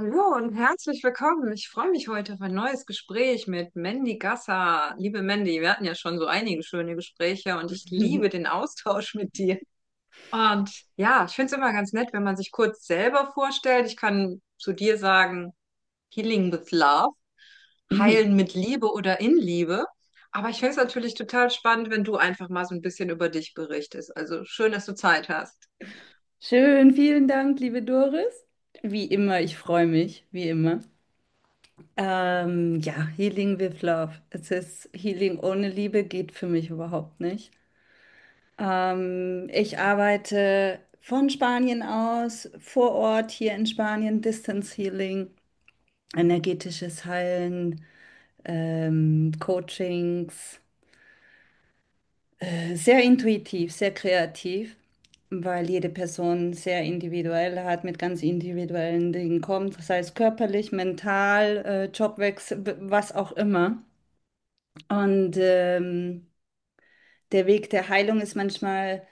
Hallo und herzlich willkommen. Ich freue mich heute auf ein neues Gespräch mit Mandy Gasser. Liebe Mandy, wir hatten ja schon so einige schöne Gespräche und ich liebe den Austausch mit dir. Und ja, ich finde es immer ganz nett, wenn man sich kurz selber vorstellt. Ich kann zu dir sagen, Healing with Love, heilen mit Liebe oder in Liebe. Aber ich finde es natürlich total spannend, wenn du einfach mal so ein bisschen über dich berichtest. Also schön, dass du Zeit hast. Schön, vielen Dank, liebe Doris. Wie immer, ich freue mich, wie immer. Ja, Healing with Love. Es ist Healing ohne Liebe geht für mich überhaupt nicht. Ich arbeite von Spanien aus, vor Ort hier in Spanien, Distance Healing, energetisches Heilen, Coachings. Sehr intuitiv, sehr kreativ, weil jede Person sehr individuell hat, mit ganz individuellen Dingen kommt, sei es körperlich, mental, Jobwechsel, was auch immer. Und der Weg der Heilung ist manchmal,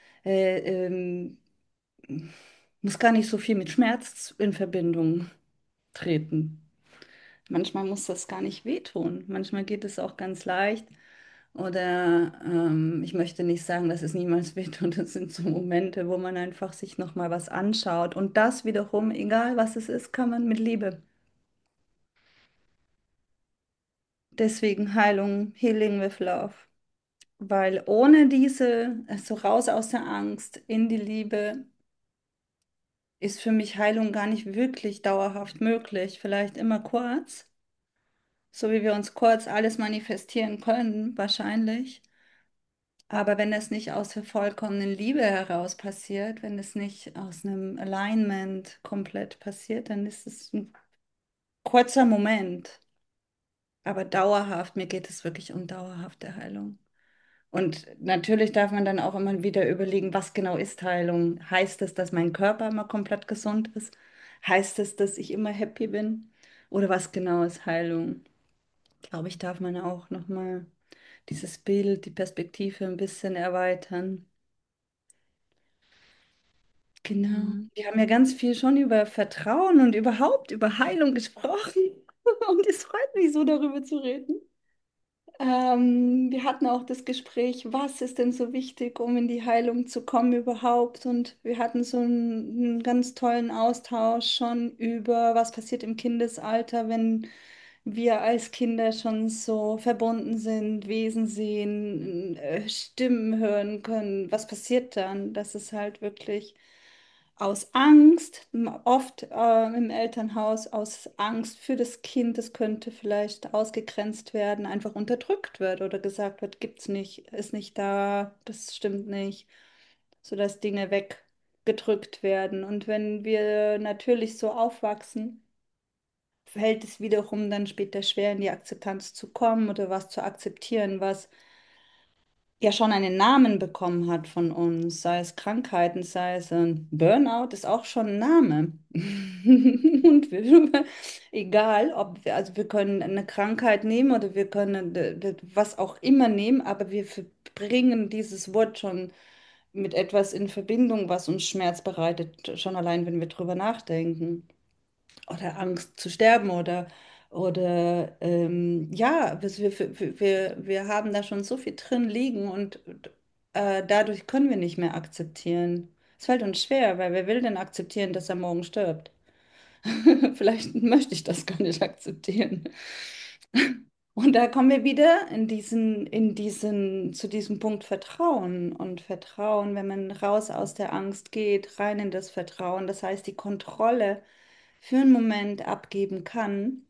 muss gar nicht so viel mit Schmerz in Verbindung treten. Manchmal muss das gar nicht wehtun. Manchmal geht es auch ganz leicht. Oder ich möchte nicht sagen, dass es niemals wehtut. Das sind so Momente, wo man einfach sich noch mal was anschaut. Und das wiederum, egal was es ist, kann man mit Liebe. Deswegen Heilung, Healing with Love. Weil ohne diese, so raus aus der Angst in die Liebe, ist für mich Heilung gar nicht wirklich dauerhaft möglich. Vielleicht immer kurz, so wie wir uns kurz alles manifestieren können, wahrscheinlich. Aber wenn das nicht aus der vollkommenen Liebe heraus passiert, wenn es nicht aus einem Alignment komplett passiert, dann ist es ein kurzer Moment. Aber dauerhaft, mir geht es wirklich um dauerhafte Heilung. Und natürlich darf man dann auch immer wieder überlegen, was genau ist Heilung? Heißt es, dass mein Körper immer komplett gesund ist? Heißt es, dass ich immer happy bin? Oder was genau ist Heilung? Glaube ich, darf man auch nochmal dieses Bild, die Perspektive ein bisschen erweitern. Genau. Mhm. Wir haben ja ganz viel schon über Vertrauen und überhaupt über Heilung gesprochen. Und es freut mich so, darüber zu reden. Wir hatten auch das Gespräch, was ist denn so wichtig, um in die Heilung zu kommen überhaupt? Und wir hatten so einen ganz tollen Austausch schon über, was passiert im Kindesalter, wenn wir als Kinder schon so verbunden sind, Wesen sehen, Stimmen hören können. Was passiert dann? Das ist halt wirklich aus Angst, oft im Elternhaus, aus Angst für das Kind, das könnte vielleicht ausgegrenzt werden, einfach unterdrückt wird oder gesagt wird, gibt's nicht, ist nicht da, das stimmt nicht, sodass Dinge weggedrückt werden. Und wenn wir natürlich so aufwachsen, fällt es wiederum dann später schwer, in die Akzeptanz zu kommen oder was zu akzeptieren, was ja schon einen Namen bekommen hat von uns, sei es Krankheiten, sei es ein Burnout, ist auch schon ein Name. Und egal, ob wir, also wir können eine Krankheit nehmen oder wir können was auch immer nehmen, aber wir bringen dieses Wort schon mit etwas in Verbindung, was uns Schmerz bereitet, schon allein, wenn wir drüber nachdenken oder Angst zu sterben oder ja, wir haben da schon so viel drin liegen und dadurch können wir nicht mehr akzeptieren. Es fällt uns schwer, weil wer will denn akzeptieren, dass er morgen stirbt? Vielleicht möchte ich das gar nicht akzeptieren. Und da kommen wir wieder zu diesem Punkt Vertrauen. Und Vertrauen, wenn man raus aus der Angst geht, rein in das Vertrauen, das heißt, die Kontrolle für einen Moment abgeben kann,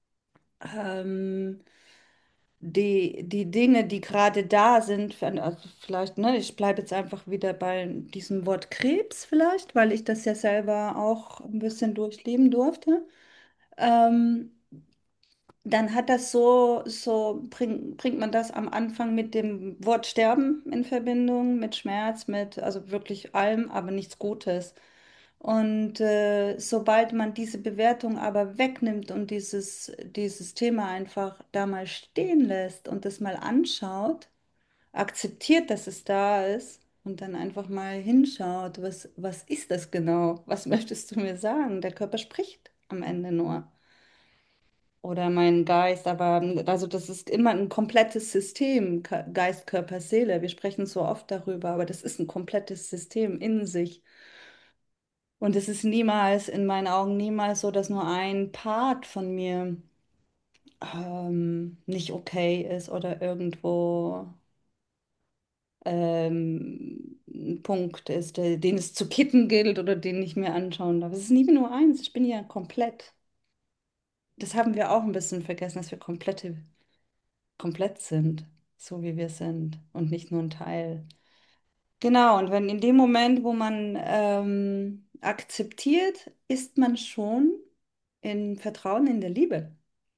ähm, die Dinge, die gerade da sind, also vielleicht, ne, ich bleibe jetzt einfach wieder bei diesem Wort Krebs vielleicht, weil ich das ja selber auch ein bisschen durchleben durfte. Ähm, Dann hat das bringt man das am Anfang mit dem Wort Sterben in Verbindung, mit Schmerz, mit also wirklich allem, aber nichts Gutes. Und sobald man diese Bewertung aber wegnimmt und dieses Thema einfach da mal stehen lässt und das mal anschaut, akzeptiert, dass es da ist und dann einfach mal hinschaut, was ist das genau? Was möchtest du mir sagen? Der Körper spricht. am Ende nur. Oder mein Geist, aber also das ist immer ein komplettes System, Geist, Körper, Seele. Wir sprechen so oft darüber, aber das ist ein komplettes System in sich. Und es ist niemals, in meinen Augen, niemals so, dass nur ein Part von mir nicht okay ist oder irgendwo ein Punkt ist, den es zu kitten gilt oder den ich mir anschauen darf. Es ist nie nur eins, ich bin ja komplett. Das haben wir auch ein bisschen vergessen, dass wir komplett sind, so wie wir sind und nicht nur ein Teil. Genau, und wenn in dem Moment, wo man akzeptiert, ist man schon in Vertrauen in der Liebe.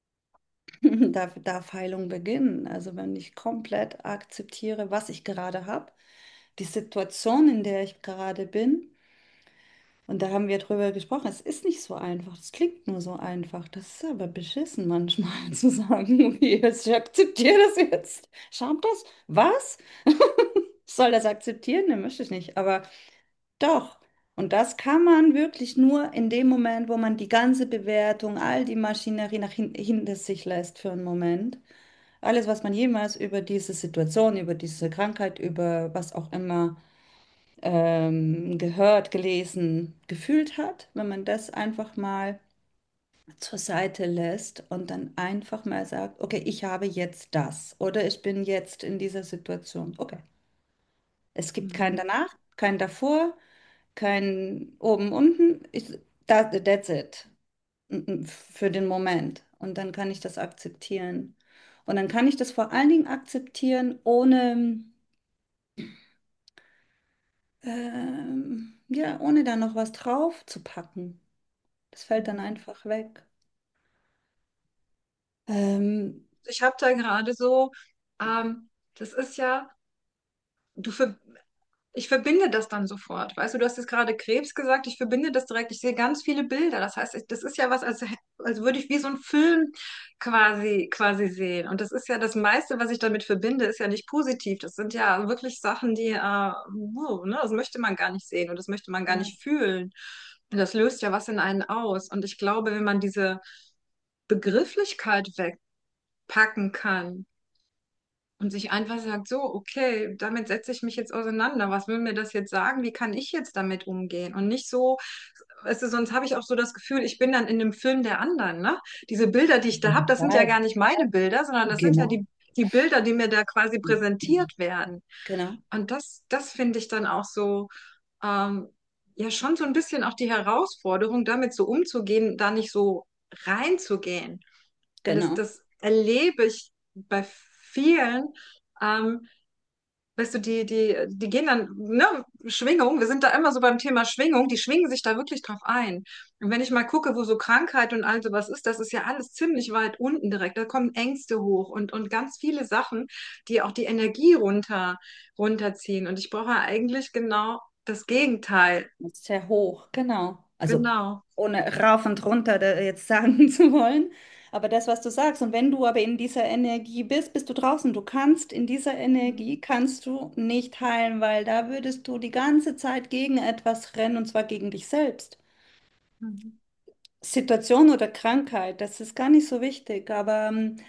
Darf Heilung beginnen. Also wenn ich komplett akzeptiere, was ich gerade habe, die Situation, in der ich gerade bin. Und da haben wir drüber gesprochen. Es ist nicht so einfach. Das klingt nur so einfach. Das ist aber beschissen manchmal zu sagen, okay, ich akzeptiere das jetzt. Schaut das? Was? Ich soll das akzeptieren? Ne, möchte ich nicht. Aber doch. Und das kann man wirklich nur in dem Moment, wo man die ganze Bewertung, all die Maschinerie hinter sich lässt für einen Moment. Alles, was man jemals über diese Situation, über diese Krankheit, über was auch immer gehört, gelesen, gefühlt hat, wenn man das einfach mal zur Seite lässt und dann einfach mal sagt, okay, ich habe jetzt das oder ich bin jetzt in dieser Situation. Okay. Es gibt kein Mhm. danach, kein davor, kein oben, unten. That's it. Für den Moment. Und dann kann ich das akzeptieren. Und dann kann ich das vor allen Dingen akzeptieren, ja, ohne da noch was drauf zu packen. Das fällt dann einfach weg. Ähm, Ich habe da gerade so, das ist ja, du für, ich verbinde das dann sofort. Weißt du, du hast jetzt gerade Krebs gesagt, ich verbinde das direkt. Ich sehe ganz viele Bilder. Das heißt, das ist ja was, als würde ich wie so einen Film quasi sehen. Und das ist ja das meiste, was ich damit verbinde, ist ja nicht positiv. Das sind ja wirklich Sachen, die, ne, das möchte man gar nicht sehen und das möchte man gar ja, nicht fühlen. Und das löst ja was in einen aus. Und ich glaube, wenn man diese Begrifflichkeit wegpacken kann, und sich einfach sagt, so, okay, damit setze ich mich jetzt auseinander. Was will mir das jetzt sagen? Wie kann ich jetzt damit umgehen? Und nicht so, weißt du, sonst habe ich auch so das Gefühl, ich bin dann in dem Film der anderen, ne? Diese Bilder, die ich auf da habe, jeden das sind ja Fall. gar nicht meine Bilder, sondern das sind ja Genau. die Bilder, die mir da quasi präsentiert werden. Genau. Und das finde ich dann auch so, ähm, ja, schon so ein bisschen auch die Herausforderung, damit so umzugehen, da nicht so reinzugehen. Und Genau. das erlebe ich bei vielen, ähm, weißt du, die gehen dann, ne, Schwingung, wir sind da immer so beim Thema Schwingung, die schwingen sich da wirklich drauf ein. Und wenn ich mal gucke, wo so Krankheit und all sowas ist, das ist ja alles ziemlich weit unten direkt. Da kommen Ängste hoch und ganz viele Sachen, die auch die Energie runterziehen. Und ich brauche eigentlich genau das Gegenteil. Das ist sehr hoch. Genau. Also Genau. ohne rauf und runter da jetzt sagen zu wollen. Aber das, was du sagst, und wenn du aber in dieser Energie bist, bist du draußen. Du kannst in dieser Energie, kannst du nicht heilen, weil da würdest du die ganze Zeit gegen etwas rennen, und zwar gegen dich selbst. Mhm. Situation oder Krankheit, das ist gar nicht so wichtig, aber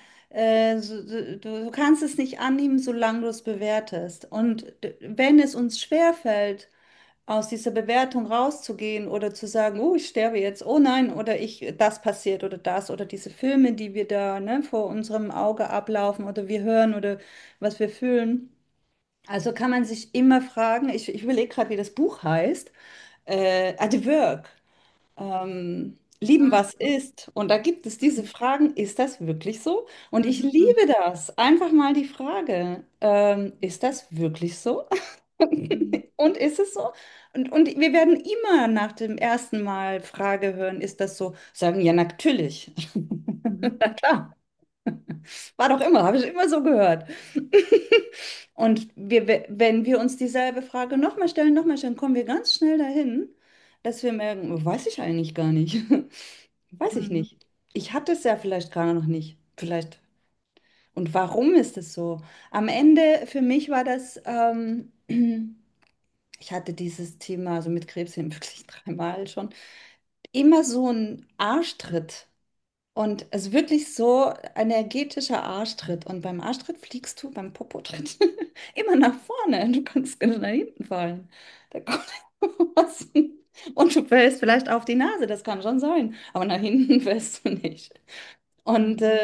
du kannst es nicht annehmen, solange du es bewertest. Und wenn es uns schwerfällt, aus dieser Bewertung rauszugehen oder zu sagen, oh, ich sterbe jetzt, oh nein, oder das passiert oder diese Filme, die wir da, ne, vor unserem Auge ablaufen oder wir hören oder was wir fühlen. Also kann man sich immer fragen, ich überlege gerade, wie das Buch heißt, At Work, lieben, Mhm. was ist. Und da gibt es diese Fragen, ist das wirklich so? Und ich Mhm. Mhm. liebe das. Einfach mal die Frage, ist das wirklich so? Mhm. Und ist es so? Und wir werden immer nach dem ersten Mal Frage hören, ist das so? Sagen, ja, natürlich. Mhm. Na klar. War doch immer, habe ich immer so gehört. Und wenn wir uns dieselbe Frage nochmal stellen, kommen wir ganz schnell dahin, dass wir merken, oh, weiß ich eigentlich gar nicht. Weiß ich Mhm. nicht. Ich hatte es ja vielleicht gar noch nicht. Vielleicht. Und warum ist es so? Am Ende, für mich war das, ich hatte dieses Thema, also mit Krebs wirklich dreimal schon. immer so ein Arschtritt. Und es ist wirklich so ein energetischer Arschtritt. Und beim Arschtritt fliegst du beim Popotritt immer nach vorne. Du kannst genau nach hinten fallen. Da kommt was. Und du fällst vielleicht auf die Nase, das kann schon sein. Aber nach hinten fällst du nicht. Und Mhm.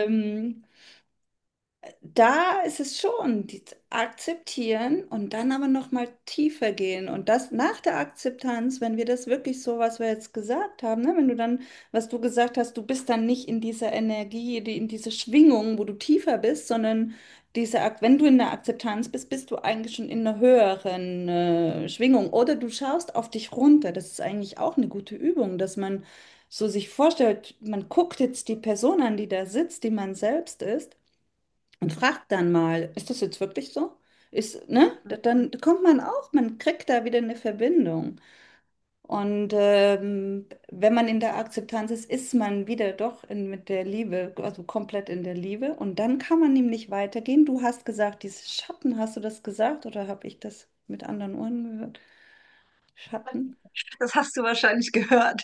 da ist es schon, die akzeptieren und dann aber noch mal tiefer gehen. Und das nach der Akzeptanz, wenn wir das wirklich so, was wir jetzt gesagt haben, ne, wenn du dann, was du gesagt hast, du bist dann nicht in dieser Energie, in dieser Schwingung, wo du tiefer bist, sondern wenn du in der Akzeptanz bist, bist du eigentlich schon in einer höheren Schwingung. Oder du schaust auf dich runter. Das ist eigentlich auch eine gute Übung, dass man so sich vorstellt, man guckt jetzt die Person an, die da sitzt, die man selbst ist. Und fragt dann mal, ist das jetzt wirklich so? Ist, ne? Dann kommt man auch, man kriegt da wieder eine Verbindung. Und wenn man in der Akzeptanz ist, ist man wieder doch mit der Liebe, also komplett in der Liebe. Und dann kann man nämlich weitergehen. Du hast gesagt, diese Schatten, hast du das gesagt oder habe ich das mit anderen Ohren gehört? Schatten? Das hast du wahrscheinlich gehört.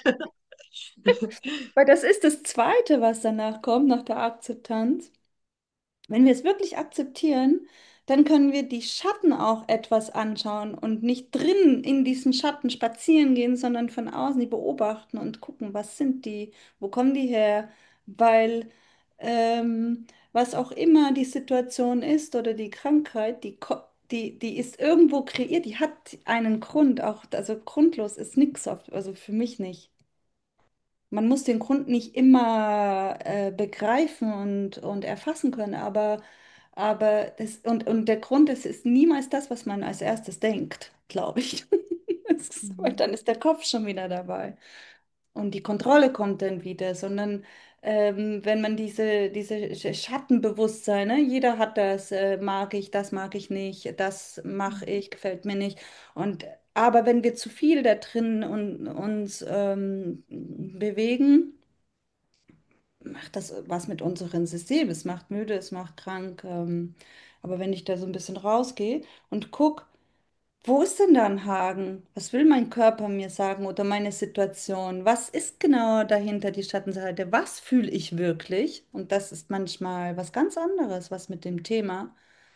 Weil das ist das Zweite, was danach kommt, nach der Akzeptanz. Wenn wir es wirklich akzeptieren, dann können wir die Schatten auch etwas anschauen und nicht drin in diesen Schatten spazieren gehen, sondern von außen die beobachten und gucken, was sind die, wo kommen die her, weil was auch immer die Situation ist oder die Krankheit, die ist irgendwo kreiert, die hat einen Grund, auch, also grundlos ist nichts, also für mich nicht. Man muss den Grund nicht immer begreifen und erfassen können, aber und der Grund, es ist niemals das, was man als erstes denkt, glaube ich. Weil Mhm. dann ist der Kopf schon wieder dabei. Und die Kontrolle kommt dann wieder, sondern wenn man diese Schattenbewusstsein, ne, jeder hat das mag ich nicht, das mache ich, gefällt mir nicht. Aber wenn wir zu viel da drin uns bewegen, macht das was mit unserem System. Es macht müde, es macht krank. Aber wenn ich da so ein bisschen rausgehe und gucke, wo ist denn da ein Haken? Was will mein Körper mir sagen oder meine Situation? Was ist genau dahinter die Schattenseite? Was fühle ich wirklich? Und das ist manchmal was ganz anderes, was mit dem Thema,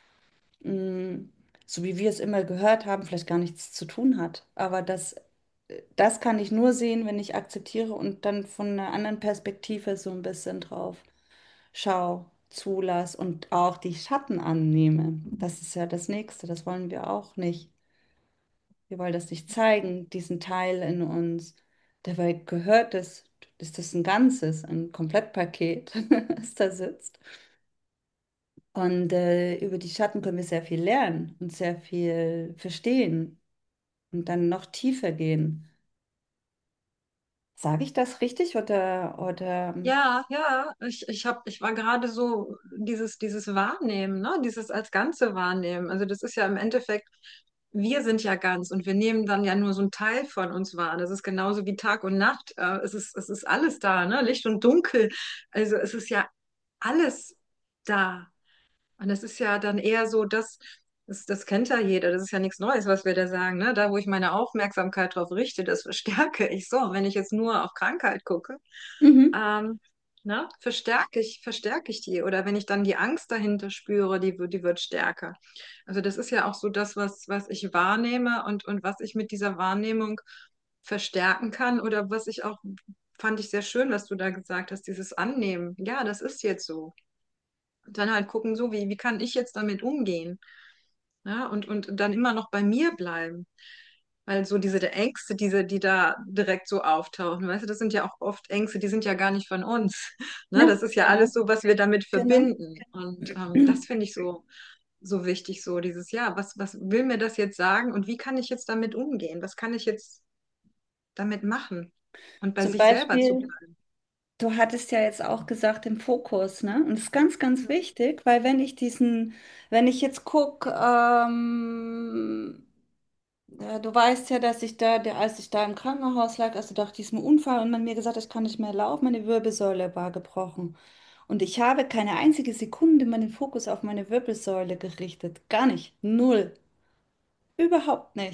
mh, so wie wir es immer gehört haben, vielleicht gar nichts zu tun hat. Aber das kann ich nur sehen, wenn ich akzeptiere und dann von einer anderen Perspektive so ein bisschen drauf schau, zulass und auch die Schatten annehme. Das ist ja das Nächste, das wollen wir auch nicht. Wir wollen das nicht zeigen, diesen Teil in uns. Dabei gehört es, ist das ein Ganzes, ein Komplettpaket, das da sitzt. Und über die Schatten können wir sehr viel lernen und sehr viel verstehen und dann noch tiefer gehen. Sage ich das richtig oder Ja, ja, ich war gerade so dieses Wahrnehmen, ne? Dieses als Ganze wahrnehmen. Also das ist ja im Endeffekt, wir sind ja ganz und wir nehmen dann ja nur so einen Teil von uns wahr. Das ist genauso wie Tag und Nacht. Es ist alles da, ne? Licht und Dunkel. Also es ist ja alles da. Und das ist ja dann eher so, das kennt ja jeder, das ist ja nichts Neues, was wir da sagen, ne? Da, wo ich meine Aufmerksamkeit drauf richte, das verstärke ich so. Wenn ich jetzt nur auf Krankheit gucke, mhm. ähm, ne, verstärke ich die. Oder wenn ich dann die Angst dahinter spüre, die wird stärker. Also das ist ja auch so das, was ich wahrnehme und was ich mit dieser Wahrnehmung verstärken kann. Oder was ich auch, fand ich sehr schön, was du da gesagt hast, dieses Annehmen. Ja, das ist jetzt so. Und dann halt gucken, so, wie kann ich jetzt damit umgehen? Ja, und dann immer noch bei mir bleiben. Weil so diese der Ängste, die da direkt so auftauchen, weißt du, das sind ja auch oft Ängste, die sind ja gar nicht von uns. Ne, Ja, das ist ja genau, alles so, was wir damit genau. verbinden. Und das finde ich so wichtig, so dieses, ja, was will mir das jetzt sagen und wie kann ich jetzt damit umgehen? Was kann ich jetzt damit machen? Und bei Zum sich selber zu Beispiel, bleiben. du hattest ja jetzt auch gesagt, im Fokus, ne? Und das ist ganz, ganz wichtig, weil wenn ich jetzt gucke, du weißt ja, dass als ich da im Krankenhaus lag, also nach diesem Unfall und man mir gesagt hat, ich kann nicht mehr laufen, meine Wirbelsäule war gebrochen. Und ich habe keine einzige Sekunde meinen Fokus auf meine Wirbelsäule gerichtet. Gar nicht. Null. Überhaupt nicht.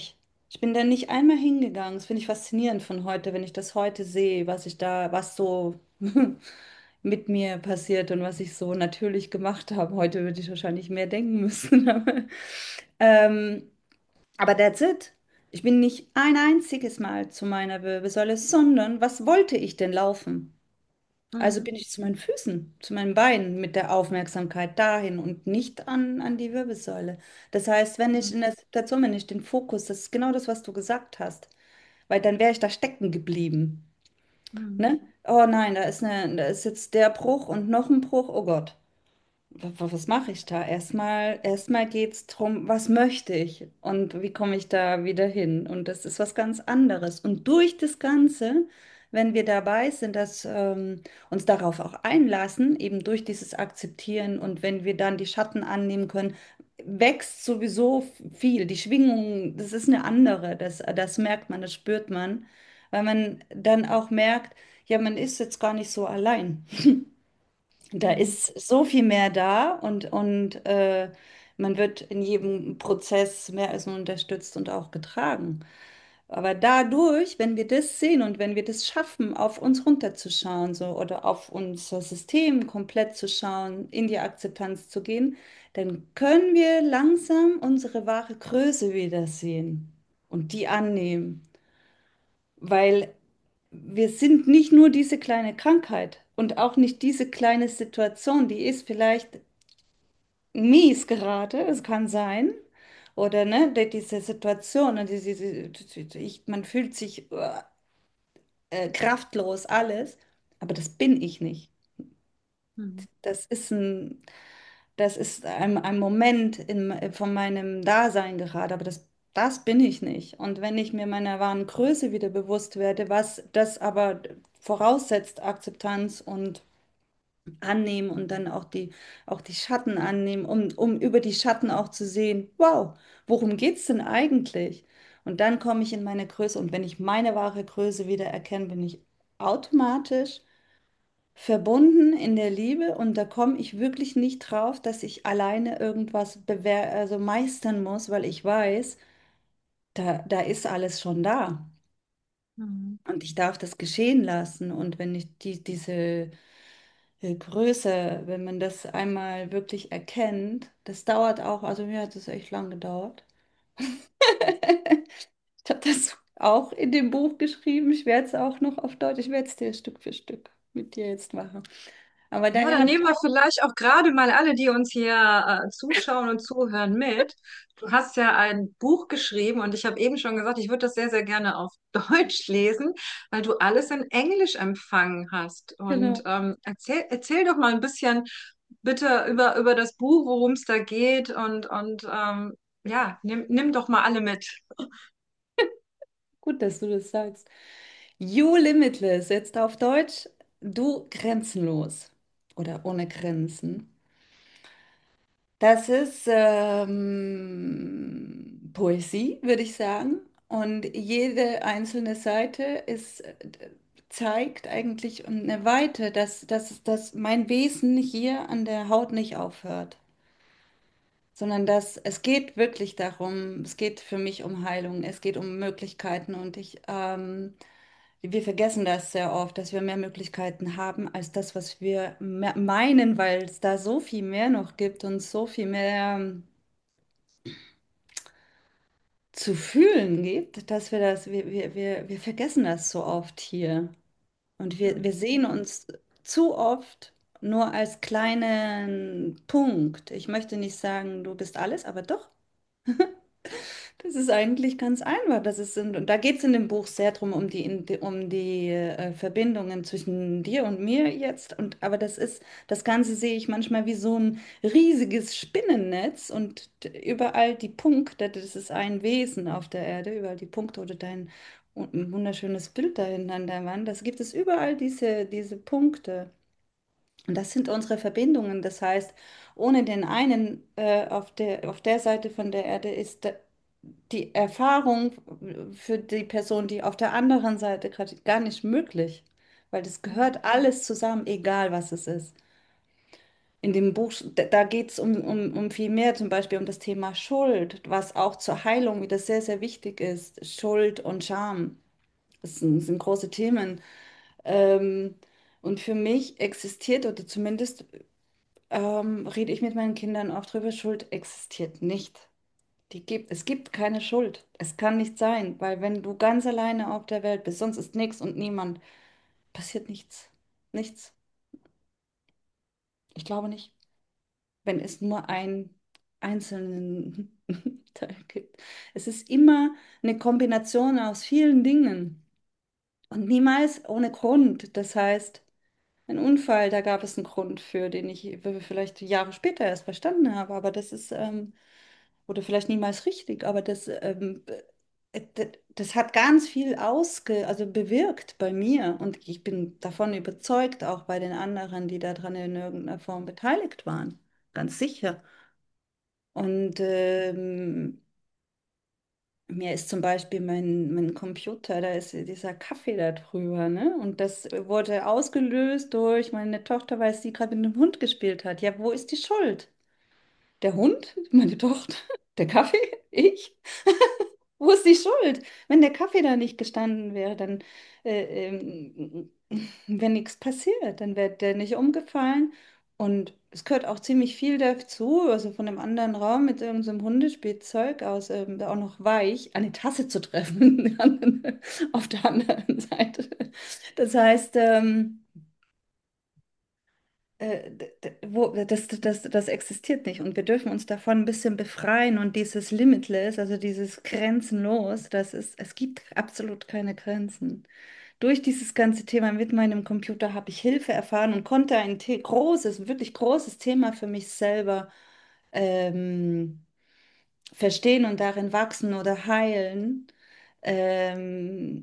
Ich bin da nicht einmal hingegangen. Das finde ich faszinierend von heute, wenn ich das heute sehe, was ich da, was so mit mir passiert und was ich so natürlich gemacht habe. Heute würde ich wahrscheinlich mehr denken müssen. Ähm, aber that's it. Ich bin nicht ein einziges Mal zu meiner Wirbelsäule, sondern was wollte ich denn laufen? Also Mhm. bin ich zu meinen Füßen, zu meinen Beinen mit der Aufmerksamkeit dahin und nicht an die Wirbelsäule. Das heißt, wenn ich Mhm. in der Situation, wenn ich den Fokus, das ist genau das, was du gesagt hast, weil dann wäre ich da stecken geblieben. Mhm. Ne? Oh nein, da ist jetzt der Bruch und noch ein Bruch. Oh Gott. Was mache ich da? Erstmal geht es darum, was möchte ich und wie komme ich da wieder hin? Und das ist was ganz anderes. Und durch das Ganze, wenn wir dabei sind, dass uns darauf auch einlassen, eben durch dieses Akzeptieren und wenn wir dann die Schatten annehmen können, wächst sowieso viel. Die Schwingung, das ist eine andere. Das merkt man, das spürt man, weil man dann auch merkt, ja, man ist jetzt gar nicht so allein. Da Mhm. ist so viel mehr da und man wird in jedem Prozess mehr als nur unterstützt und auch getragen. Aber dadurch, wenn wir das sehen und wenn wir das schaffen, auf uns runterzuschauen, so oder auf unser System komplett zu schauen, in die Akzeptanz zu gehen, dann können wir langsam unsere wahre Größe wieder sehen und die annehmen. Weil wir sind nicht nur diese kleine Krankheit und auch nicht diese kleine Situation, die ist vielleicht mies gerade, es kann sein. Oder ne, diese Situation, ne, man fühlt sich kraftlos, alles, aber das bin ich nicht. Mhm. Das ist ein Moment von meinem Dasein gerade, aber das bin ich nicht. Und wenn ich mir meiner wahren Größe wieder bewusst werde, was das aber voraussetzt, Akzeptanz und annehmen und dann auch die Schatten annehmen, um über die Schatten auch zu sehen, wow, worum geht's denn eigentlich? Und dann komme ich in meine Größe und wenn ich meine wahre Größe wieder erkenne, bin ich automatisch verbunden in der Liebe und da komme ich wirklich nicht drauf, dass ich alleine irgendwas also meistern muss, weil ich weiß, da ist alles schon da. Mhm. Und ich darf das geschehen lassen. Und wenn ich diese Größe, wenn man das einmal wirklich erkennt, das dauert auch, also mir hat es echt lang gedauert. Ich habe das auch in dem Buch geschrieben. Ich werde es auch noch auf Deutsch, ich werde es dir Stück für Stück mit dir jetzt machen. Aber Ja, daher dann habe ich nehmen wir vielleicht auch gerade mal alle, die uns hier zuschauen und zuhören, mit. Du hast ja ein Buch geschrieben und ich habe eben schon gesagt, ich würde das sehr, sehr gerne auf Deutsch lesen, weil du alles in Englisch empfangen hast. Und genau. erzähl doch mal ein bisschen bitte über das Buch, worum es da geht und ja, nimm doch mal alle mit. Gut, dass du das sagst. You Limitless, jetzt auf Deutsch, du grenzenlos oder ohne Grenzen. Das ist Poesie, würde ich sagen. Und jede einzelne Seite zeigt eigentlich eine Weite, dass mein Wesen hier an der Haut nicht aufhört, sondern dass es geht wirklich darum, es geht für mich um Heilung, es geht um Möglichkeiten und wir vergessen das sehr oft, dass wir mehr Möglichkeiten haben als das, was wir meinen, weil es da so viel mehr noch gibt und so viel mehr zu fühlen gibt, dass wir vergessen das so oft hier. Und wir Mhm. sehen uns zu oft nur als kleinen Punkt. Ich möchte nicht sagen, du bist alles, aber doch. Das ist eigentlich ganz einfach. Und da geht es in dem Buch sehr drum, um die Verbindungen zwischen dir und mir jetzt. Aber das Ganze sehe ich manchmal wie so ein riesiges Spinnennetz und überall die Punkte, das ist ein Wesen auf der Erde, überall die Punkte oder und ein wunderschönes Bild da hinten an der Wand. Das gibt es überall diese Punkte. Und das sind unsere Verbindungen. Das heißt, ohne den einen auf der Seite von der Erde ist die Erfahrung für die Person, die auf der anderen Seite gerade gar nicht möglich, weil das gehört alles zusammen, egal was es ist. In dem Buch, da geht es um viel mehr, zum Beispiel um das Thema Schuld, was auch zur Heilung wieder sehr, sehr wichtig ist. Schuld und Scham, sind große Themen. Ähm, und für mich existiert, oder zumindest rede ich mit meinen Kindern auch drüber, Schuld existiert nicht. Es gibt keine Schuld. Es kann nicht sein, weil wenn du ganz alleine auf der Welt bist, sonst ist nichts und niemand, passiert nichts. Nichts. Ich glaube nicht. Wenn es nur einen einzelnen Teil gibt. Es ist immer eine Kombination aus vielen Dingen und niemals ohne Grund. Das heißt, ein Unfall, da gab es einen Grund für, den ich vielleicht Jahre später erst verstanden habe, aber das ist, oder vielleicht niemals richtig, aber das hat ganz viel also bewirkt bei mir und ich bin davon überzeugt, auch bei den anderen, die daran in irgendeiner Form beteiligt waren. Ganz sicher. Und mir ist zum Beispiel mein Computer, da ist dieser Kaffee da drüber, ne? Und das wurde ausgelöst durch meine Tochter, weil sie gerade mit dem Hund gespielt hat. Ja, wo ist die Schuld? Der Hund? Meine Tochter? Der Kaffee? Ich? Wo ist die Schuld? Wenn der Kaffee da nicht gestanden wäre, dann wäre nichts passiert, dann wäre der nicht umgefallen. Und es gehört auch ziemlich viel dazu, also von einem anderen Raum mit irgendeinem Hundespielzeug aus, auch noch weich, eine Tasse zu treffen auf der anderen Seite. Das heißt, das existiert nicht und wir dürfen uns davon ein bisschen befreien und dieses Limitless, also dieses Grenzenlos, es gibt absolut keine Grenzen. Durch dieses ganze Thema mit meinem Computer habe ich Hilfe erfahren und konnte ein großes, wirklich großes Thema für mich selber ähm, verstehen und darin wachsen oder heilen. Ähm,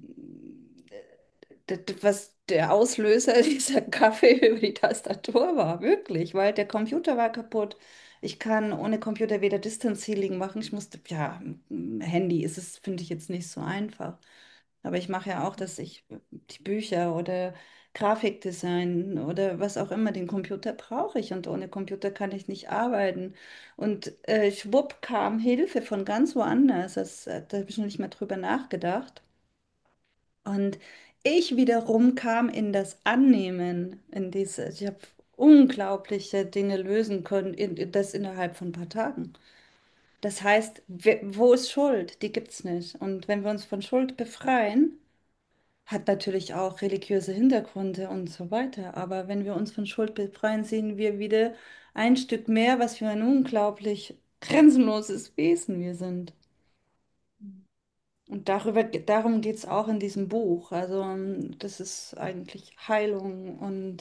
Was der Auslöser dieser Kaffee über die Tastatur war, wirklich, weil der Computer war kaputt. Ich kann ohne Computer weder Distance Healing machen. Ich musste, ja, Handy ist es, finde ich jetzt nicht so einfach. Aber ich mache ja auch, dass ich die Bücher oder Grafikdesign oder was auch immer, den Computer brauche ich und ohne Computer kann ich nicht arbeiten. Und schwupp kam Hilfe von ganz woanders. Da habe ich noch nicht mal drüber nachgedacht. Und ich wiederum kam in das Annehmen, ich habe unglaubliche Dinge lösen können, das innerhalb von ein paar Tagen. Das heißt, wo ist Schuld? Die gibt's nicht. Und wenn wir uns von Schuld befreien, hat natürlich auch religiöse Hintergründe und so weiter. Aber wenn wir uns von Schuld befreien, sehen wir wieder ein Stück mehr, was für ein unglaublich grenzenloses Wesen wir sind. Und darum geht es auch in diesem Buch. Also das ist eigentlich Heilung und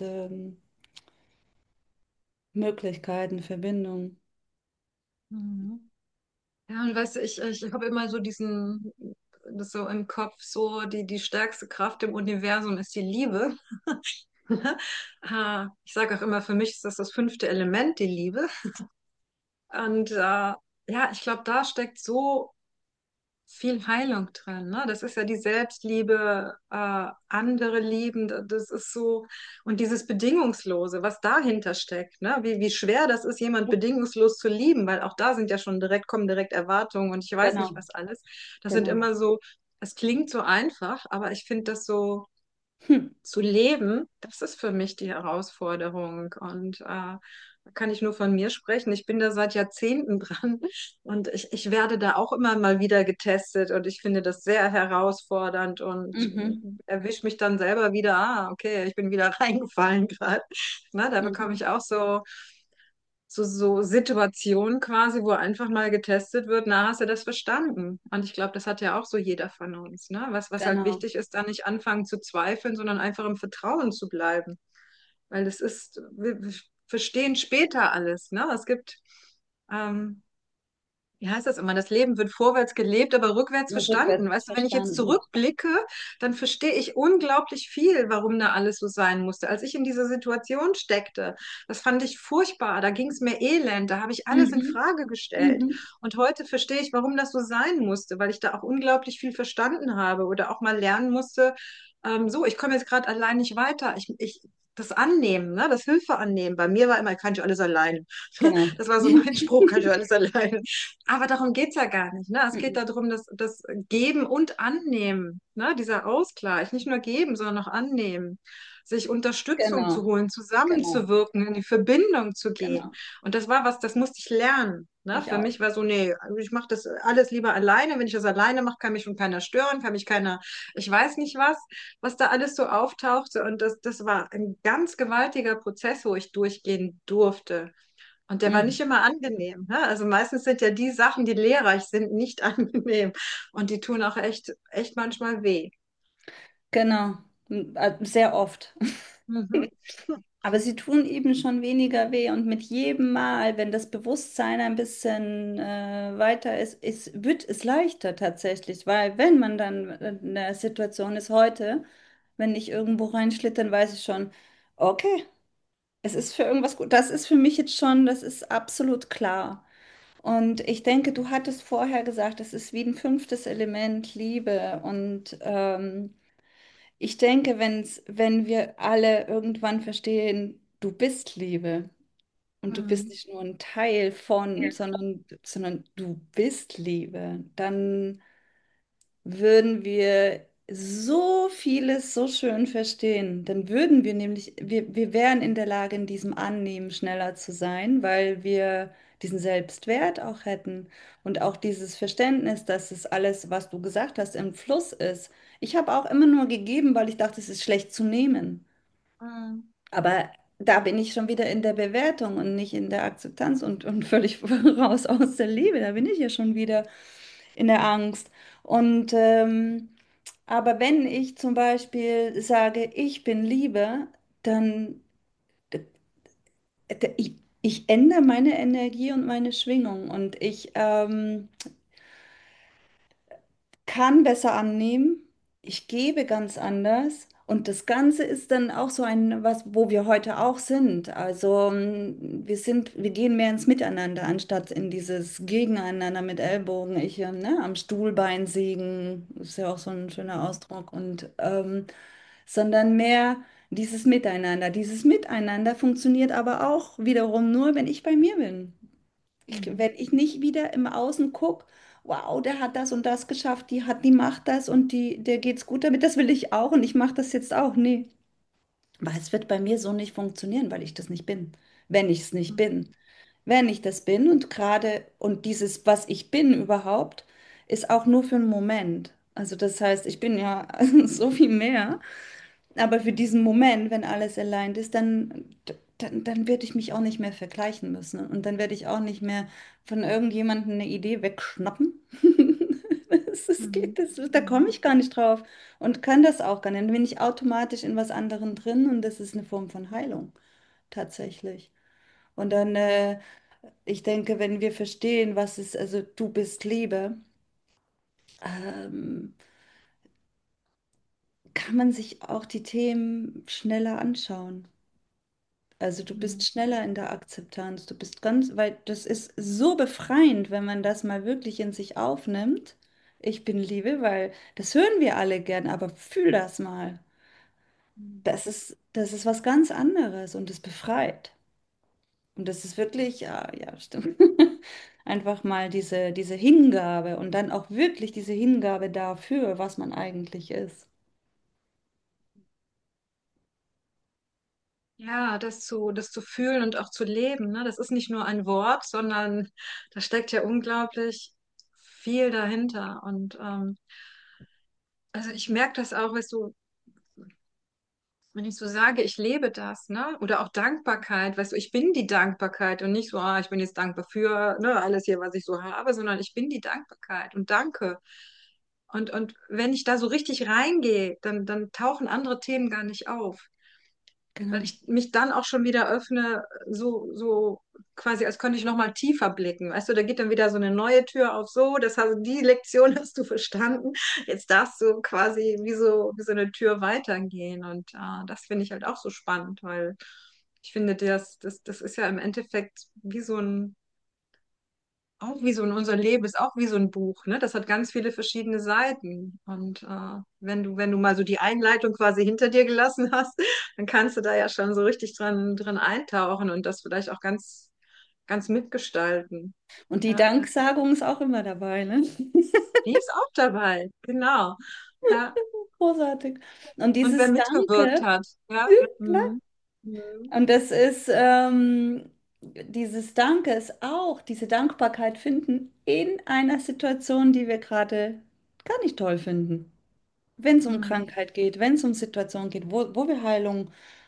Möglichkeiten, Verbindung. Mhm. Ja, und weißt du, ich habe immer so das so im Kopf, so die stärkste Kraft im Universum ist die Liebe. Ich sage auch immer, für mich ist das fünfte Element, die Liebe. Und ja, ich glaube, da steckt so viel Heilung drin, ne? Das ist ja die Selbstliebe, andere lieben, das ist so, und dieses Bedingungslose, was dahinter steckt, ne? Wie schwer das ist, jemand bedingungslos zu lieben, weil auch da sind ja schon kommen direkt Erwartungen und ich weiß nicht Genau, was alles. Das sind genau. immer so, es klingt so einfach, aber ich finde das so Hm. zu leben, das ist für mich die Herausforderung. Und da kann ich nur von mir sprechen. Ich bin da seit Jahrzehnten dran und ich werde da auch immer mal wieder getestet und ich finde das sehr herausfordernd und Mhm. erwische mich dann selber wieder, okay, ich bin wieder reingefallen gerade. Na, da bekomme Mhm. ich auch so Situationen quasi, wo einfach mal getestet wird, na, hast du das verstanden? Und ich glaube, das hat ja auch so jeder von uns, ne? Was halt Genau. wichtig ist, da nicht anfangen zu zweifeln, sondern einfach im Vertrauen zu bleiben. Weil wir verstehen später alles, ne? Es gibt, ähm, wie heißt das immer, das Leben wird vorwärts gelebt, aber rückwärts verstanden. Rückwärts Weißt du, wenn ich jetzt verstanden. zurückblicke, dann verstehe ich unglaublich viel, warum da alles so sein musste. Als ich in dieser Situation steckte, das fand ich furchtbar. Da ging es mir elend, da habe ich alles in Mhm. Frage gestellt. Mhm. Und heute verstehe ich, warum das so sein musste, weil ich da auch unglaublich viel verstanden habe oder auch mal lernen musste, so, ich komme jetzt gerade allein nicht weiter. das Annehmen, ne? Das Hilfe annehmen. Bei mir war immer, kann ich alles alleine. Genau. Das war so mein Spruch, kann ich alles alleine. Aber darum geht's ja gar nicht. Ne? Es geht Mhm. darum, das Geben und Annehmen, ne? Dieser Ausgleich, nicht nur geben, sondern auch annehmen. Sich Unterstützung zu Genau, holen, genau, zusammenzuwirken, in die Verbindung zu gehen. genau. Und das war was, das musste ich lernen. Ne? Ich Für auch. mich war so, nee, also ich mache das alles lieber alleine. Wenn ich das alleine mache, kann mich schon keiner stören, kann mich keiner, ich weiß nicht was da alles so auftauchte. Und das war ein ganz gewaltiger Prozess, wo ich durchgehen durfte. Und der war nicht Mhm. immer angenehm. Ne? Also meistens sind ja die Sachen, die lehrreich sind, nicht angenehm. Und die tun auch echt manchmal weh. Genau. Sehr oft. Mhm. Aber sie tun eben schon weniger weh und mit jedem Mal, wenn das Bewusstsein ein bisschen weiter wird es leichter tatsächlich, weil wenn man dann in der Situation ist heute, wenn ich irgendwo reinschlitter, dann weiß ich schon, okay, es ist für irgendwas gut. Das ist für mich jetzt schon, das ist absolut klar. Und ich denke, du hattest vorher gesagt, das ist wie ein fünftes Element, Liebe. Und ich denke, wenn wir alle irgendwann verstehen, du bist Liebe und du bist Mhm. nicht nur ein Teil von, sondern du bist Liebe, dann würden wir so vieles so schön verstehen. Dann würden wir nämlich, wir wären in der Lage, in diesem Annehmen schneller zu sein, weil wir diesen Selbstwert auch hätten und auch dieses Verständnis, dass es alles, was du gesagt hast, im Fluss ist. Ich habe auch immer nur gegeben, weil ich dachte, es ist schlecht zu nehmen. Mhm. Aber da bin ich schon wieder in der Bewertung und nicht in der Akzeptanz und völlig raus aus der Liebe. Da bin ich ja schon wieder in der Angst. Und aber wenn ich zum Beispiel sage, ich bin Liebe, dann ich ändere meine Energie und meine Schwingung und ich kann besser annehmen, ich gebe ganz anders und das Ganze ist dann auch so ein, was, wo wir heute auch sind. Also wir gehen mehr ins Miteinander, anstatt in dieses Gegeneinander mit Ellbogen, ne, am Stuhlbein sägen, ist ja auch so ein schöner Ausdruck und sondern mehr dieses Miteinander. Dieses Miteinander funktioniert aber auch wiederum nur, wenn ich bei mir bin. Mhm. Wenn ich nicht wieder im Außen gucke, wow, der hat das und das geschafft, die macht das und der geht's gut damit, das will ich auch und ich mache das jetzt auch. Nee, weil es wird bei mir so nicht funktionieren, weil ich das nicht bin, wenn ich es nicht bin. Wenn ich das bin und gerade, und dieses, was ich bin überhaupt, ist auch nur für einen Moment. Also das heißt, ich bin ja so viel mehr. Aber für diesen Moment, wenn alles aligned ist, dann werde ich mich auch nicht mehr vergleichen müssen. Und dann werde ich auch nicht mehr von irgendjemandem eine Idee wegschnappen. Mhm. Da komme ich gar nicht drauf und kann das auch gar nicht. Dann bin ich automatisch in was anderem drin und das ist eine Form von Heilung, tatsächlich. Und dann, ich denke, wenn wir verstehen, was ist, also du bist Liebe, ähm, kann man sich auch die Themen schneller anschauen. Also du bist Mhm. schneller in der Akzeptanz, du bist ganz, weil das ist so befreiend, wenn man das mal wirklich in sich aufnimmt. Ich bin Liebe, weil das hören wir alle gern, aber fühl das mal. Mhm. Das ist was ganz anderes und es befreit. Und das ist wirklich, ja, ja, stimmt. Einfach mal diese Hingabe und dann auch wirklich diese Hingabe dafür, was man eigentlich ist. Ja, das zu fühlen und auch zu leben, ne? Das ist nicht nur ein Wort, sondern da steckt ja unglaublich viel dahinter. Und also ich merke das auch, weißt du, wenn ich so sage, ich lebe das, ne? Oder auch Dankbarkeit, weißt du, ich bin die Dankbarkeit und nicht so, ah, ich bin jetzt dankbar für, ne, alles hier, was ich so habe, sondern ich bin die Dankbarkeit und danke. Und wenn ich da so richtig reingehe, dann tauchen andere Themen gar nicht auf, weil Genau. ich mich dann auch schon wieder öffne, so quasi, als könnte ich noch mal tiefer blicken. Weißt du, da geht dann wieder so eine neue Tür auf, so, die Lektion hast du verstanden. Jetzt darfst du quasi wie so eine Tür weitergehen. Und das finde ich halt auch so spannend, weil ich finde, das ist ja im Endeffekt wie so ein auch wie so unser Leben ist auch wie so ein Buch, ne? Das hat ganz viele verschiedene Seiten. Und wenn du mal so die Einleitung quasi hinter dir gelassen hast, dann kannst du da ja schon so richtig drin eintauchen und das vielleicht auch ganz mitgestalten. Und die Ja, Danksagung ist auch immer dabei, ne? die ist auch dabei, genau. Ja. Großartig. Und Und wer dieses mitgewirkt Danke, hat, ja. klar. Mhm. Mhm. Und das ist, dieses Danke ist auch, diese Dankbarkeit finden in einer Situation, die wir gerade gar nicht toll finden. Wenn es um Mhm. Krankheit geht, wenn es um Situationen geht, wo wir Heilung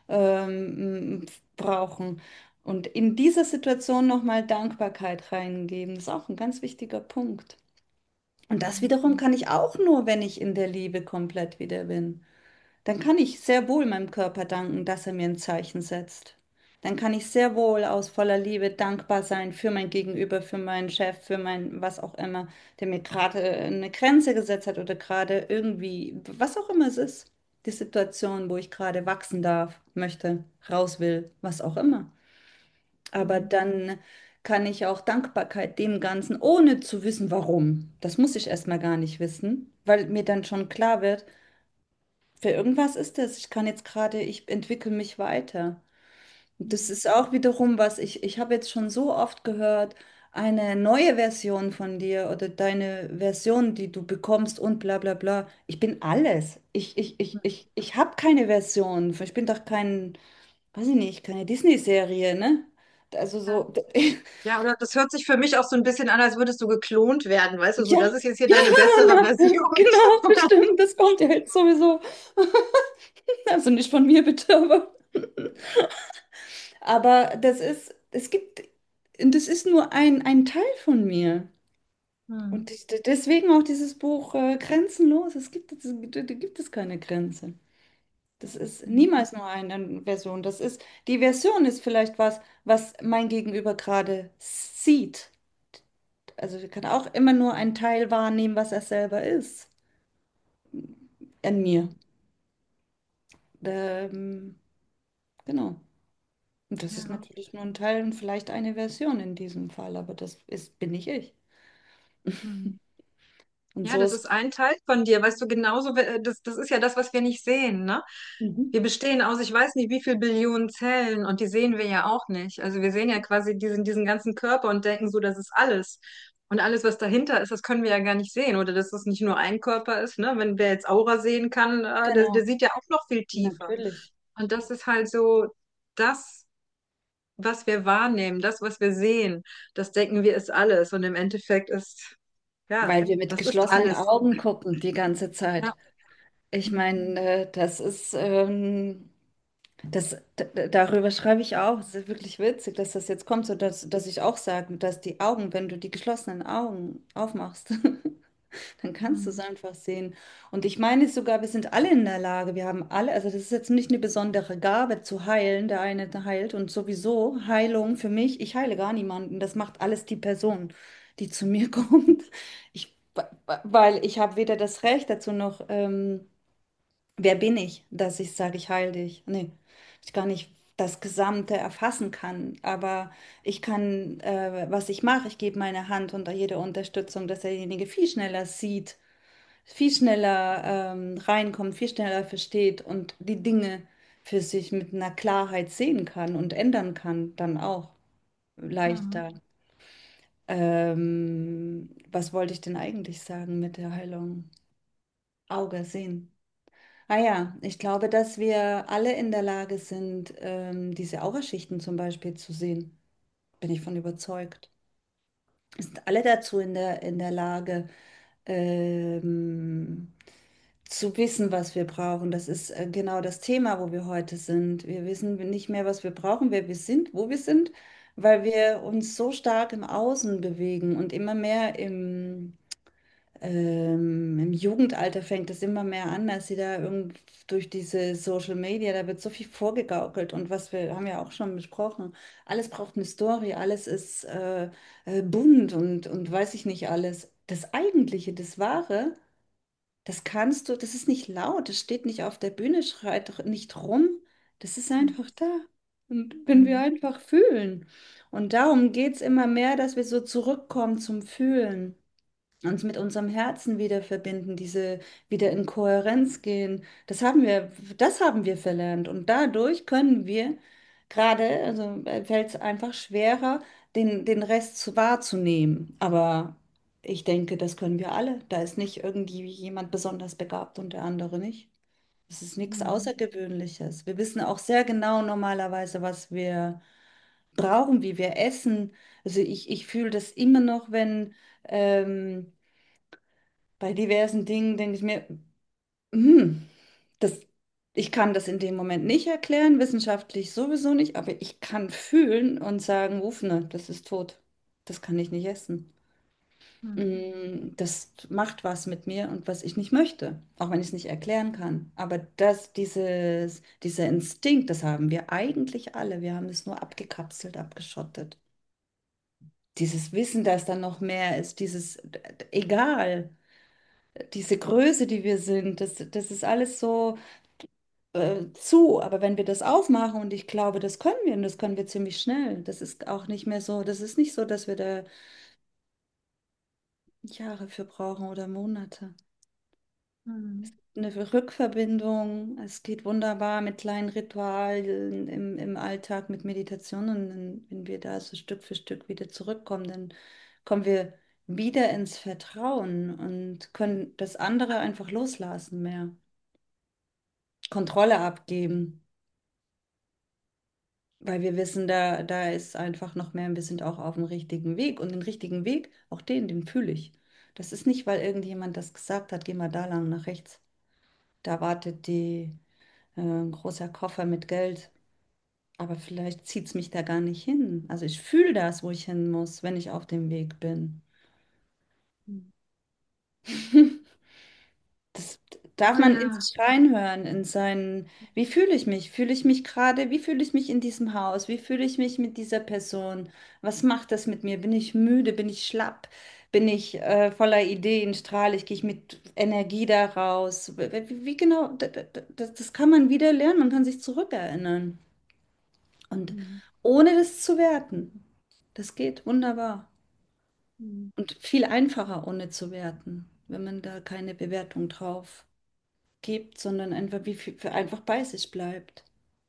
brauchen. Und in dieser Situation nochmal Dankbarkeit reingeben, das ist auch ein ganz wichtiger Punkt. Und das wiederum kann ich auch nur, wenn ich in der Liebe komplett wieder bin. Dann kann ich sehr wohl meinem Körper danken, dass er mir ein Zeichen setzt. Dann kann ich sehr wohl aus voller Liebe dankbar sein für mein Gegenüber, für meinen Chef, für mein was auch immer, der mir gerade eine Grenze gesetzt hat oder gerade irgendwie, was auch immer es ist, die Situation, wo ich gerade wachsen darf, möchte, raus will, was auch immer. Aber Mhm. dann kann ich auch Dankbarkeit dem Ganzen, ohne zu wissen, warum. Das muss ich erstmal gar nicht wissen, weil mir dann schon klar wird, für irgendwas ist es. Ich kann jetzt gerade, ich entwickle mich weiter. Und das ist auch wiederum was, ich habe jetzt schon so oft gehört, eine neue Version von dir oder deine Version, die du bekommst und bla bla bla. Ich bin alles. Ich habe keine Version. Ich bin doch kein, weiß ich nicht, keine Disney-Serie, ne? Also Ja. so, Ja, oder das hört sich für mich auch so ein bisschen an, als würdest du geklont werden, weißt du, so, ja, das ist jetzt hier ja, deine bessere Version. genau, bestimmt. Das kommt ja jetzt sowieso. Also nicht von mir bitte, aber. Aber das ist, es gibt, das ist nur ein Teil von mir. Hm. Und deswegen auch dieses Buch Grenzenlos. Da gibt es keine Grenze. Das ist niemals nur eine Version. Die Version ist vielleicht was, was mein Gegenüber gerade sieht. Also ich kann auch immer nur einen Teil wahrnehmen, was er selber ist, an mir. Ähm, genau. Und das ist Ja. natürlich nur ein Teil und vielleicht eine Version in diesem Fall, aber bin nicht ich. Hm. Und Ja, so das ist ist. ein Teil von dir, weißt du, genauso, das ist ja das, was wir nicht sehen, ne? Mhm. Wir bestehen aus, ich weiß nicht, wie viel Billionen Zellen und die sehen wir ja auch nicht. Also wir sehen ja quasi diesen ganzen Körper und denken so, das ist alles. Und alles, was dahinter ist, das können wir ja gar nicht sehen. Oder dass das nicht nur ein Körper ist, ne? Wenn wer jetzt Aura sehen kann, der Genau, sieht ja auch noch viel tiefer. natürlich. Und das ist halt so das, was wir wahrnehmen, das, was wir sehen, das denken wir ist alles. Und im Endeffekt ist, ja, Weil wir mit das ist geschlossenen alles. Augen gucken die ganze Zeit. Ja. Ich meine, darüber schreibe ich auch. Es ist wirklich witzig, dass das jetzt kommt, so dass ich auch sage, dass die Augen, wenn du die geschlossenen Augen aufmachst, dann kannst du es Mhm. einfach sehen. Und ich meine sogar, wir sind alle in der Lage, wir haben alle, also das ist jetzt nicht eine besondere Gabe zu heilen, der eine heilt und sowieso Heilung für mich, ich heile gar niemanden, das macht alles die Person, die zu mir kommt. Weil ich habe weder das Recht dazu noch, wer bin ich, dass ich sage, ich heile dich. Nee, ich gar nicht das Gesamte erfassen kann, aber ich kann, was ich mache, ich gebe meine Hand unter jede Unterstützung, dass derjenige viel schneller sieht, viel schneller reinkommt, viel schneller versteht und die Dinge für sich mit einer Klarheit sehen kann und ändern kann, dann auch Mhm. leichter. Was wollte ich denn eigentlich sagen mit der Heilung? Auge sehen. Ah ja, ich glaube, dass wir alle in der Lage sind, diese Auraschichten zum Beispiel zu sehen. Bin ich von überzeugt. Wir sind alle dazu in der Lage, ähm, zu wissen, was wir brauchen. Das ist genau das Thema, wo wir heute sind. Wir wissen nicht mehr, was wir brauchen, wer wir sind, wo wir sind, weil wir uns so stark im Außen bewegen und immer mehr im Jugendalter fängt es immer mehr an, dass sie da durch diese Social Media, da wird so viel vorgegaukelt und was wir haben ja auch schon besprochen, alles braucht eine Story, alles ist bunt und weiß ich nicht alles. Das Eigentliche, das Wahre, das kannst du, das ist nicht laut, das steht nicht auf der Bühne, schreit nicht rum, das ist einfach da. Und wenn wir Mhm. einfach fühlen. Und darum geht es immer mehr, dass wir so zurückkommen zum Fühlen, uns mit unserem Herzen wieder verbinden, diese wieder in Kohärenz gehen. Das haben wir verlernt. Und dadurch können wir gerade, also fällt es einfach schwerer, den Rest wahrzunehmen. Aber ich denke, das können wir alle. Da ist nicht irgendwie jemand besonders begabt und der andere nicht. Es ist nichts Mhm. Außergewöhnliches. Wir wissen auch sehr genau normalerweise, was wir brauchen, wie wir essen. Also ich fühle das immer noch, wenn bei diversen Dingen denke ich mir, hm, das, ich kann das in dem Moment nicht erklären, wissenschaftlich sowieso nicht, aber ich kann fühlen und sagen, uff, ne, das ist tot. Das kann ich nicht essen. Mhm. Das macht was mit mir und was ich nicht möchte, auch wenn ich es nicht erklären kann. Aber dieser Instinkt, das haben wir eigentlich alle. Wir haben es nur abgekapselt, abgeschottet. Dieses Wissen, dass da noch mehr ist, egal, diese Größe, die wir sind, das ist alles so zu. Aber wenn wir das aufmachen, und ich glaube, das können wir, und das können wir ziemlich schnell, das ist auch nicht mehr so, das ist nicht so, dass wir da Jahre für brauchen oder Monate. Mhm. Eine Rückverbindung. Es geht wunderbar mit kleinen Ritualen im Alltag, mit Meditationen. Und wenn wir da so Stück für Stück wieder zurückkommen, dann kommen wir wieder ins Vertrauen und können das andere einfach loslassen mehr. Kontrolle abgeben, weil wir wissen, da ist einfach noch mehr und wir sind auch auf dem richtigen Weg. Und den richtigen Weg, auch den fühle ich. Das ist nicht, weil irgendjemand das gesagt hat, geh mal da lang nach rechts. Da wartet ein großer Koffer mit Geld. Aber vielleicht zieht es mich da gar nicht hin. Also ich fühle das, wo ich hin muss, wenn ich auf dem Weg bin. Mhm. Das darf Oh man in ja. sich reinhören, in seinen, wie fühle ich mich? Fühle ich mich gerade, wie fühle ich mich in diesem Haus? Wie fühle ich mich mit dieser Person? Was macht das mit mir? Bin ich müde? Bin ich schlapp? Bin ich voller Ideen? Strahle ich? Gehe ich mit Energie da raus? Wie genau? Das kann man wieder lernen. Man kann sich zurückerinnern. Und Mhm. ohne das zu werten. Das geht wunderbar. Mhm. Und viel einfacher ohne zu werten, wenn man da keine Bewertung drauf gibt, sondern einfach einfach bei sich bleibt.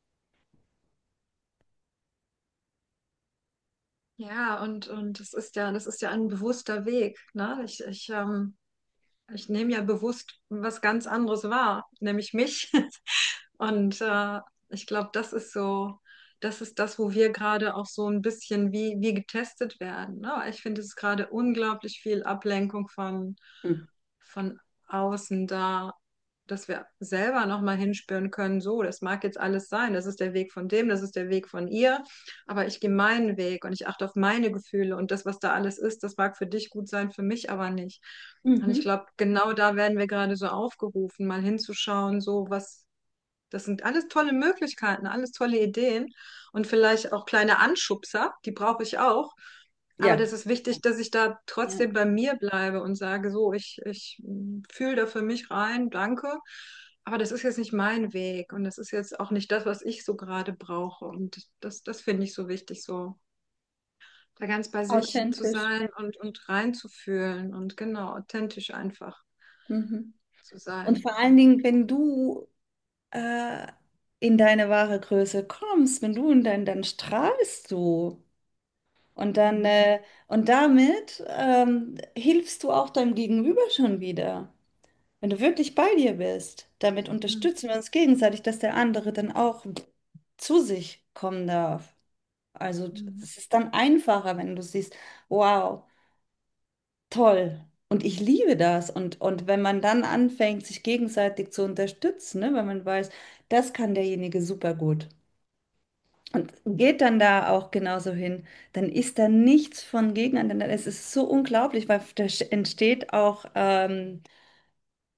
Ja, und das ist ja ein bewusster Weg, ne? Ich nehme ja bewusst was ganz anderes wahr, nämlich mich. Und ich glaube, das ist das, wo wir gerade auch so ein bisschen wie getestet werden. Ne? Ich finde, es ist gerade unglaublich viel Ablenkung Hm. von außen da, dass wir selber nochmal hinspüren können, so, das mag jetzt alles sein, das ist der Weg von dem, das ist der Weg von ihr, aber ich gehe meinen Weg und ich achte auf meine Gefühle und das, was da alles ist, das mag für dich gut sein, für mich aber nicht. Und ich Mhm. glaube, genau da werden wir gerade so aufgerufen, mal hinzuschauen, so was, das sind alles tolle Möglichkeiten, alles tolle Ideen und vielleicht auch kleine Anschubser, die brauche ich auch. Aber Ja, das ist wichtig, dass ich da ja, trotzdem bei mir bleibe und sage, so, ich fühle da für mich rein, danke. Aber das ist jetzt nicht mein Weg und das ist jetzt auch nicht das, was ich so gerade brauche. Und das finde ich so wichtig, so da ganz bei sich zu authentisch. sein und reinzufühlen und genau, authentisch einfach Mhm. zu Und sein. vor allen Dingen, wenn du äh, in deine wahre Größe kommst, wenn du dann strahlst du. Und dann, Mhm. und damit hilfst du auch deinem Gegenüber schon wieder. Wenn du wirklich bei dir bist, damit Mhm. unterstützen wir uns gegenseitig, dass der andere dann auch zu sich kommen darf. Also Mhm. es ist dann einfacher, wenn du siehst, wow, toll. Und ich liebe das. Und wenn man dann anfängt, sich gegenseitig zu unterstützen, ne, wenn man weiß, das kann derjenige super gut. Und geht dann da auch genauso hin, dann ist da nichts von Gegeneinander. Es ist so unglaublich, weil da entsteht auch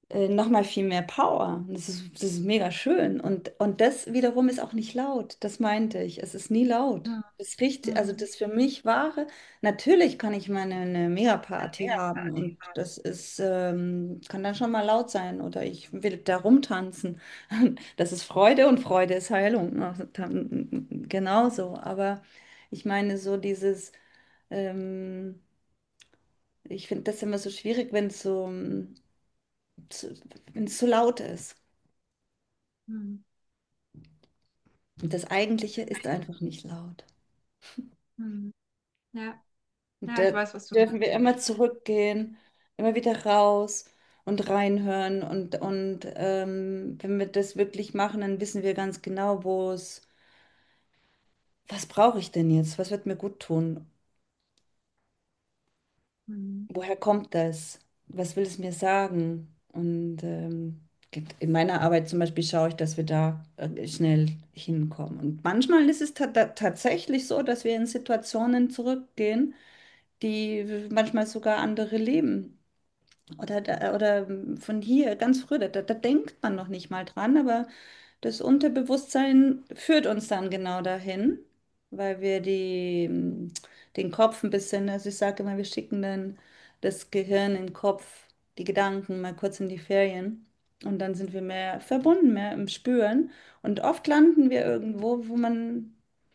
nochmal viel mehr Power. Das ist mega schön. Und das wiederum ist auch nicht laut. Das meinte ich. Es ist nie laut. Hm, Das riecht, also hm, das für mich wahre. Natürlich kann ich mal eine Mega-Party haben und das ist, kann dann schon mal laut sein oder ich will da rumtanzen. Das ist Freude und Freude ist Heilung. Also genauso. Aber ich meine so dieses, ähm, ich finde das immer so schwierig, wenn es so, wenn es so laut ist. hm, Und das Eigentliche ist einfach nicht laut. hm. Ja, Und ja, ich da weiß, was du dürfen wir meinst. immer zurückgehen, immer wieder raus und reinhören. Wenn wir das wirklich machen, dann wissen wir ganz genau, was brauche ich denn jetzt? Was wird mir gut tun? Hm, Woher kommt das? Was will es mir sagen? In meiner Arbeit zum Beispiel schaue ich, dass wir da schnell hinkommen. Und manchmal ist es tatsächlich so, dass wir in Situationen zurückgehen, die manchmal sogar andere leben. Oder von hier, ganz früh, da denkt man noch nicht mal dran, aber das Unterbewusstsein führt uns dann genau dahin, weil wir den Kopf ein bisschen, also ich sage immer, wir schicken dann das Gehirn in den Kopf, die Gedanken mal kurz in die Ferien und dann sind wir mehr verbunden, mehr im Spüren und oft landen wir irgendwo, wo man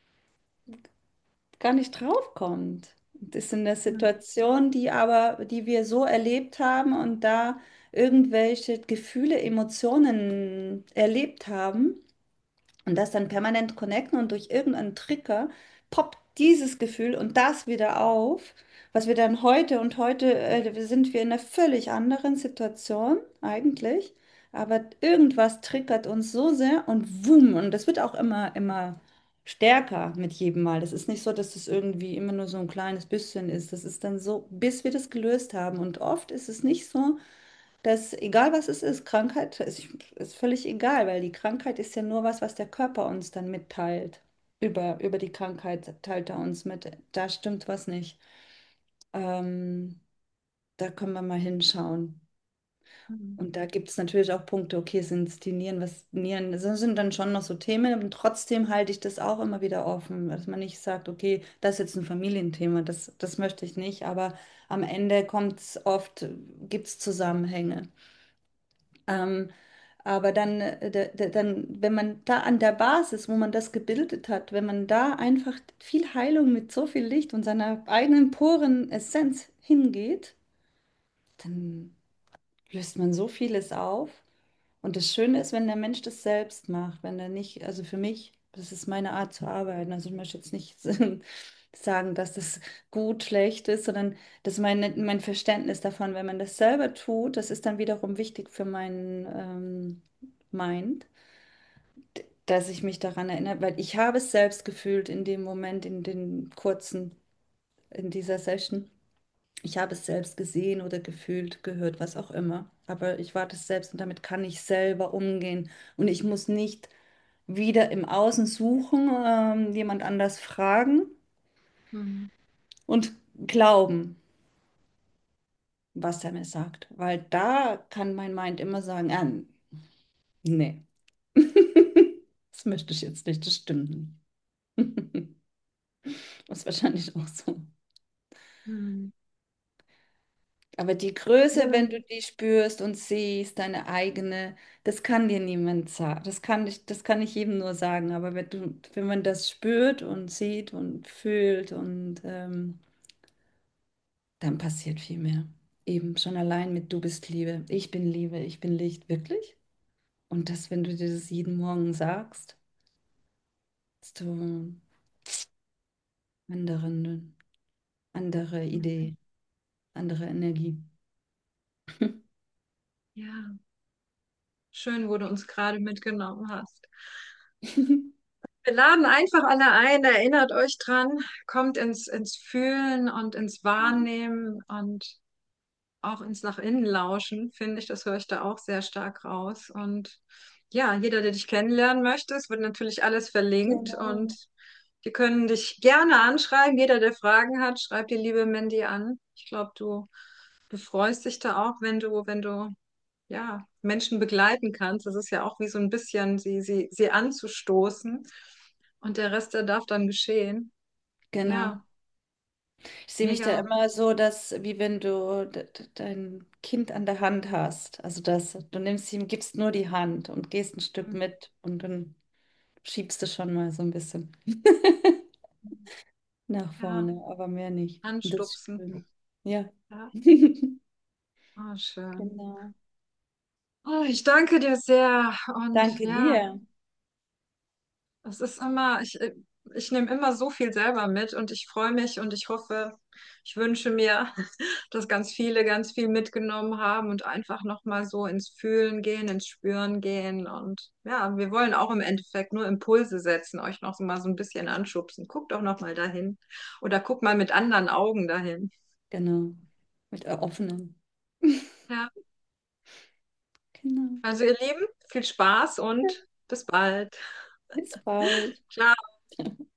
gar nicht draufkommt. Das ist in der hm, Situation, die wir so erlebt haben und da irgendwelche Gefühle, Emotionen erlebt haben und das dann permanent connecten und durch irgendeinen Trigger poppt dieses Gefühl und das wieder auf, was wir dann heute sind wir in einer völlig anderen Situation eigentlich, aber irgendwas triggert uns so sehr und wumm, und das wird auch immer stärker mit jedem Mal. Das ist nicht so, dass das irgendwie immer nur so ein kleines bisschen ist. Das ist dann so, bis wir das gelöst haben. Und oft ist es nicht so, dass, egal was es ist, Krankheit ist völlig egal, weil die Krankheit ist ja nur was, was der Körper uns dann mitteilt. Über die Krankheit teilt er uns mit, da stimmt was nicht. Ähm, Da können wir mal hinschauen. hm, Und da gibt es natürlich auch Punkte, okay, sind die Nieren, was Nieren, das sind dann schon noch so Themen, und trotzdem halte ich das auch immer wieder offen, dass man nicht sagt, okay, das ist jetzt ein Familienthema, das möchte ich nicht, aber am Ende kommt es oft, gibt es Zusammenhänge. Ähm, aber dann, wenn man da an der Basis, wo man das gebildet hat, wenn man da einfach viel Heilung mit so viel Licht und seiner eigenen puren Essenz hingeht, dann löst man so vieles auf. Und das Schöne ist, wenn der Mensch das selbst macht, wenn er nicht, also für mich, das ist meine Art zu arbeiten. Also ich möchte jetzt nicht sagen, dass das gut, schlecht ist, sondern das ist mein Verständnis davon. Wenn man das selber tut, das ist dann wiederum wichtig für meinen Mind, dass ich mich daran erinnere, weil ich habe es selbst gefühlt in dem Moment, in den kurzen, in dieser Session. Ich habe es selbst gesehen oder gefühlt, gehört, was auch immer. Aber ich war das selbst und damit kann ich selber umgehen. Und ich muss nicht wieder im Außen suchen, jemand anders fragen hm, und glauben, was er mir sagt. Weil da kann mein Mind immer sagen, nee, das möchte ich jetzt nicht, das stimmt nicht. Das ist wahrscheinlich auch so. hm. Aber die Größe, Ja, wenn du die spürst und siehst, deine eigene, das kann dir niemand sagen. Das kann ich jedem nur sagen. Aber wenn man das spürt und sieht und fühlt und dann passiert viel mehr. Eben schon allein mit du bist Liebe, ich bin Licht. Wirklich? Und das, wenn du dir das jeden Morgen sagst, hast du anderen, andere Idee, andere Energie. ja, schön, wo du uns gerade mitgenommen hast. Wir laden einfach alle ein, erinnert euch dran, kommt ins Fühlen und ins Wahrnehmen und auch ins Nach innen lauschen, finde ich, das höre ich da auch sehr stark raus. Und ja, jeder, der dich kennenlernen möchte, es wird natürlich alles verlinkt und Genau. die können dich gerne anschreiben. Jeder, der Fragen hat, schreib die liebe Mandy an. Ich glaube, du freust dich da auch, wenn du ja, Menschen begleiten kannst. Das ist ja auch wie so ein bisschen sie anzustoßen und der Rest, der darf dann geschehen. Genau. Ja, Ich sehe mich da mega. immer so, dass, wie wenn du dein Kind an der Hand hast. Also, dass du nimmst ihm, gibst nur die Hand und gehst ein Stück mit und dann schiebst du schon mal so ein bisschen nach Ja, vorne, aber mehr nicht. Und das ist anstupsen. schön. Ja. Ja, oh, schön. Genau. Oh, ich danke dir sehr. Und Danke ja, dir. es ist immer, ich nehme immer so viel selber mit und ich freue mich und ich hoffe, ich wünsche mir, dass ganz viele ganz viel mitgenommen haben und einfach nochmal so ins Fühlen gehen, ins Spüren gehen. Und ja, wir wollen auch im Endeffekt nur Impulse setzen, euch noch so mal so ein bisschen anschubsen. Guckt doch nochmal dahin oder guckt mal mit anderen Augen dahin. Genau. Mit offenen. Ja, Genau. also ihr Lieben, viel Spaß und bis bald. Bis bald. Ciao.